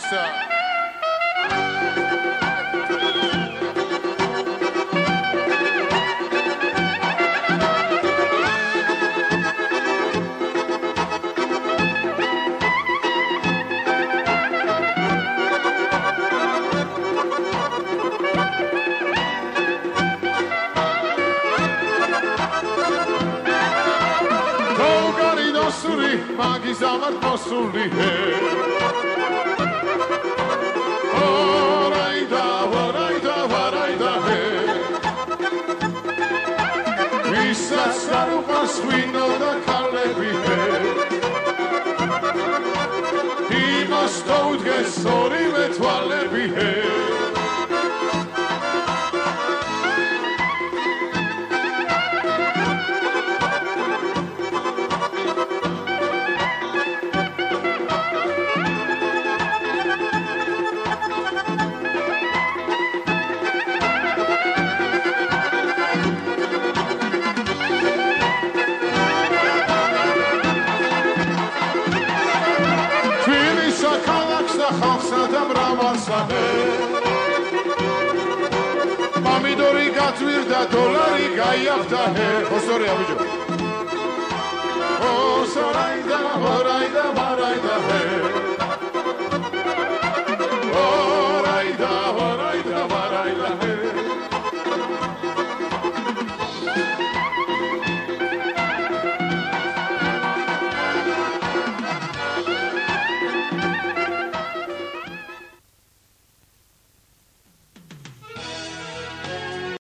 მისცა მაგის ამარ მოსული ვარაიდა ვარაიდა ვარაიდა ვისაც არ უყვარს ღვინო და ქალები იმას თოუდგეს ორივე თვალები Pomidori gatvir da dolari gayafta he. Hosori abijo.